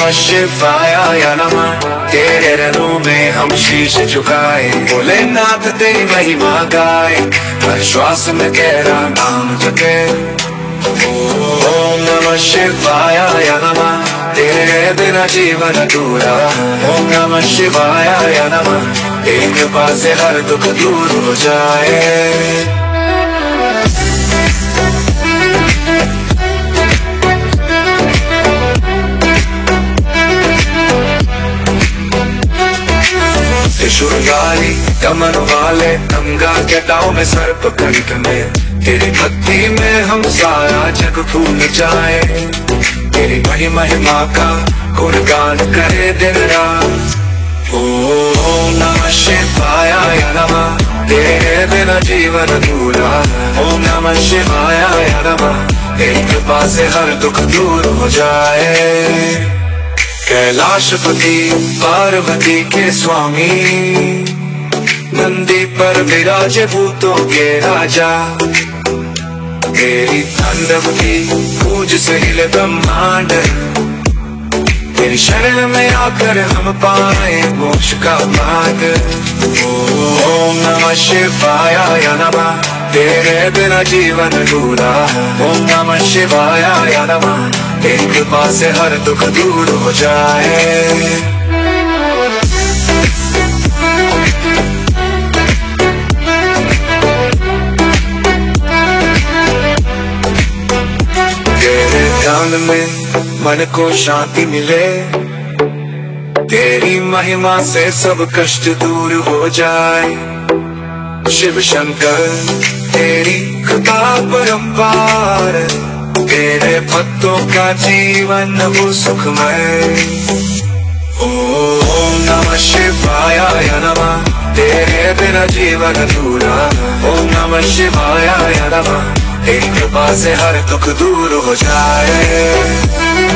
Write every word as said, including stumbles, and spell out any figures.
नमः शिवाय नमः। तेरे रनों में हम शीश झुकाए, भोलेनाथ तेरी महिमा गाए, हर श्वास में तेरा नाम जपे। ओम नमः शिवाय नमः। तेरे बिना जीवन अधूरा। ओम नमः शिवाय नमः। एक कृपा से हर दुख दूर हो जाए। त्रिशूलधारी कमर वाले गंगा जटाओं में सर्प कंठ में, तेरी भक्ति में हम सारा जग भूल जाए। तेरी महिमा का गुणगान करे दिन रात। ओम नमः शिवाय नमः। तेरे बिना जीवन अधूरा। ओम नमः शिवाय नमः। तेरी कृपा से हर दुख दूर हो जाए। कैलाशपति पार्वती के स्वामी, नंदी पर विराजे भूतों के राजा। तेरी तांडव की पूज से हिले ब्रह्मांड, तेरी शरण में आकर हम पाए मोक्ष का मार्ग। ओम नमः शिवाय नमः। तेरे बिना जीवन अधूरा। ओम नमः शिवाय नमः। तेरी कृपा से हर दुख दूर हो जाए। तेरे ध्यान में मन को शांति मिले, तेरी महिमा से सब कष्ट दूर हो जाए। शिव शंकर तेरी कृपा परंपार, तेरे भक्तों का जीवन वो सुखमय। ओम नमः शिवाय नमः। तेरे बिना जीवन अधूरा। ओम नमः शिवाय नमः। तेरी कृपा से हर दुख दूर हो जाए।